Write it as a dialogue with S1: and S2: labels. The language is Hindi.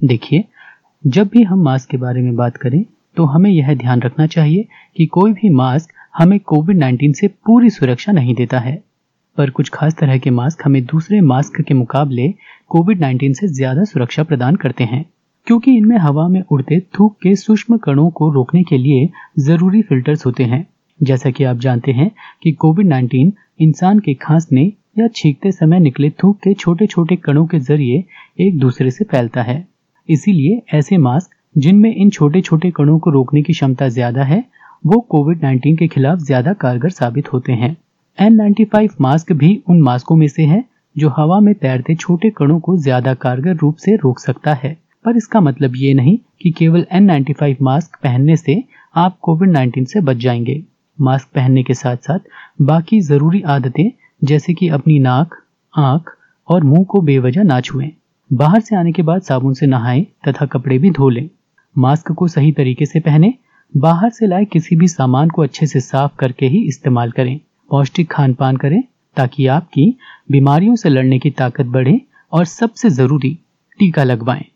S1: देखिए, जब भी हम मास्क के बारे में बात करें तो हमें यह ध्यान रखना चाहिए कि कोई भी मास्क हमें कोविड-19 से पूरी सुरक्षा नहीं देता है, पर कुछ खास तरह के मास्क हमें दूसरे मास्क के मुकाबले कोविड-19 से ज्यादा सुरक्षा प्रदान करते हैं, क्योंकि इनमें हवा में उड़ते थूक के सूक्ष्म कणों को रोकने के लिए जरूरी फिल्टर्स होते हैं। जैसा कि आप जानते हैं कि कोविड-19 इंसान के खांसने या छींकते समय निकले थूक के छोटे छोटे कणों के जरिए एक दूसरे से फैलता है। इसीलिए ऐसे मास्क जिनमें इन छोटे छोटे कणों को रोकने की क्षमता ज्यादा है, वो कोविड-19 के खिलाफ ज्यादा कारगर साबित होते हैं। N95 मास्क भी उन मास्कों में से है जो हवा में तैरते छोटे कणों को ज्यादा कारगर रूप से रोक सकता है, पर इसका मतलब ये नहीं कि केवल N95 मास्क पहनने से आप कोविड-19 से बच जाएंगे। मास्क पहनने के साथ साथ बाकी जरूरी आदतें जैसे कि अपनी नाक, आंख और मुंह को बेवजह ना छुएं। बाहर से आने के बाद साबुन से नहाएं तथा कपड़े भी धो लें। मास्क को सही तरीके से पहने। बाहर से लाए किसी भी सामान को अच्छे से साफ करके ही इस्तेमाल करें। पौष्टिक खान पान करें ताकि आपकी बीमारियों से लड़ने की ताकत बढ़े और सबसे जरूरी टीका लगवाएं।